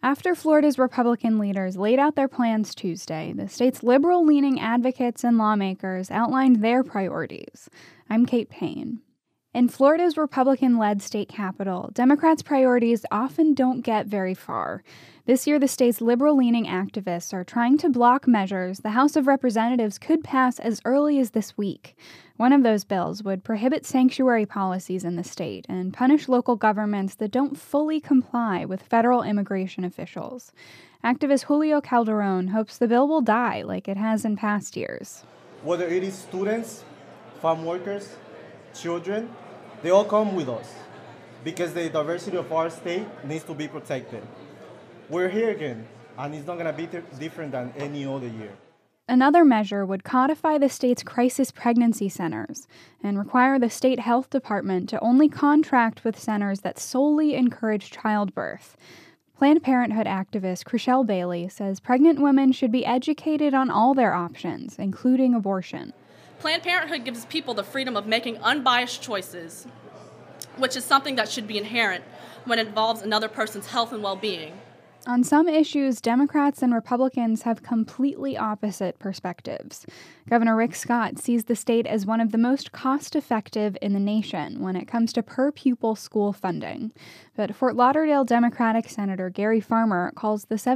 After Florida's Republican leaders laid out their plans Tuesday, the state's liberal-leaning advocates and lawmakers outlined their priorities. I'm Kate Payne. In Florida's Republican-led state capital, Democrats' priorities often don't get very far. This year, the state's liberal-leaning activists are trying to block measures the House of Representatives could pass as early as this week. One of those bills would prohibit sanctuary policies in the state and punish local governments that don't fully comply with federal immigration officials. Activist Julio Calderon hopes the bill will die like it has in past years. Whether it is students, farm workers, children, they all come with us because the diversity of our state needs to be protected. We're here again, and it's not going to be different than any other year. Another measure would codify the state's crisis pregnancy centers and require the state health department to only contract with centers that solely encourage childbirth. Planned Parenthood activist Chriselle Bailey says pregnant women should be educated on all their options, including abortion. Planned Parenthood gives people the freedom of making unbiased choices, which is something that should be inherent when it involves another person's health and well-being. On some issues, Democrats and Republicans have completely opposite perspectives. Governor Rick Scott sees the state as one of the most cost-effective in the nation when it comes to per-pupil school funding. But Fort Lauderdale Democratic Senator Gary Farmer calls the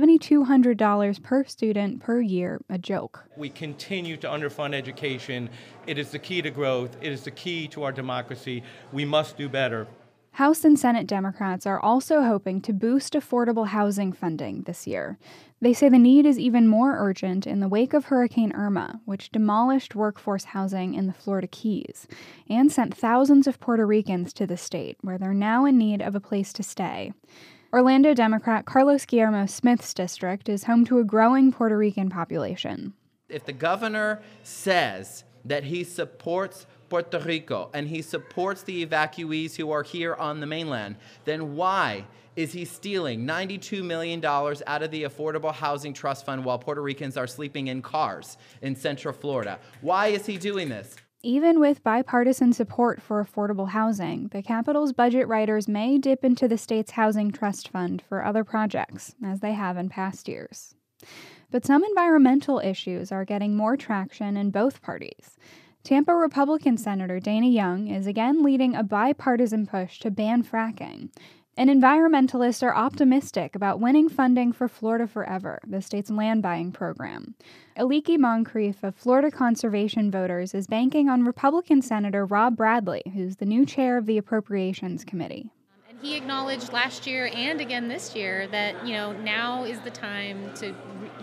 $7,200 per student per year a joke. We continue to underfund education. It is the key to growth. It is the key to our democracy. We must do better. House and Senate Democrats are also hoping to boost affordable housing funding this year. They say the need is even more urgent in the wake of Hurricane Irma, which demolished workforce housing in the Florida Keys and sent thousands of Puerto Ricans to the state, where they're now in need of a place to stay. Orlando Democrat Carlos Guillermo Smith's district is home to a growing Puerto Rican population. If the governor says that he supports Puerto Rico and he supports the evacuees who are here on the mainland, then why is he stealing $92 million out of the Affordable Housing Trust Fund while Puerto Ricans are sleeping in cars in Central Florida? Why is he doing this? Even with bipartisan support for affordable housing, the capital's budget writers may dip into the state's housing trust fund for other projects, as they have in past years. But some environmental issues are getting more traction in both parties. Tampa Republican Senator Dana Young is again leading a bipartisan push to ban fracking. And environmentalists are optimistic about winning funding for Florida Forever, the state's land buying program. Aliki Moncrief of Florida Conservation Voters is banking on Republican Senator Rob Bradley, who's the new chair of the Appropriations Committee. He acknowledged last year and again this year that, now is the time to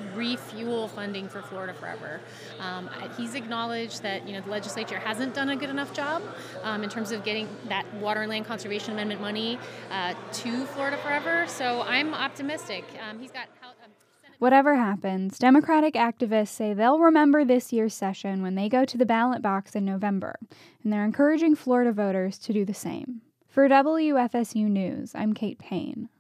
refuel funding for Florida Forever. He's acknowledged that, the legislature hasn't done a good enough job in terms of getting that Water and Land Conservation Amendment money to Florida Forever. So I'm optimistic. He's got Whatever happens, Democratic activists say they'll remember this year's session when they go to the ballot box in November, and they're encouraging Florida voters to do the same. For WFSU News, I'm Kate Payne.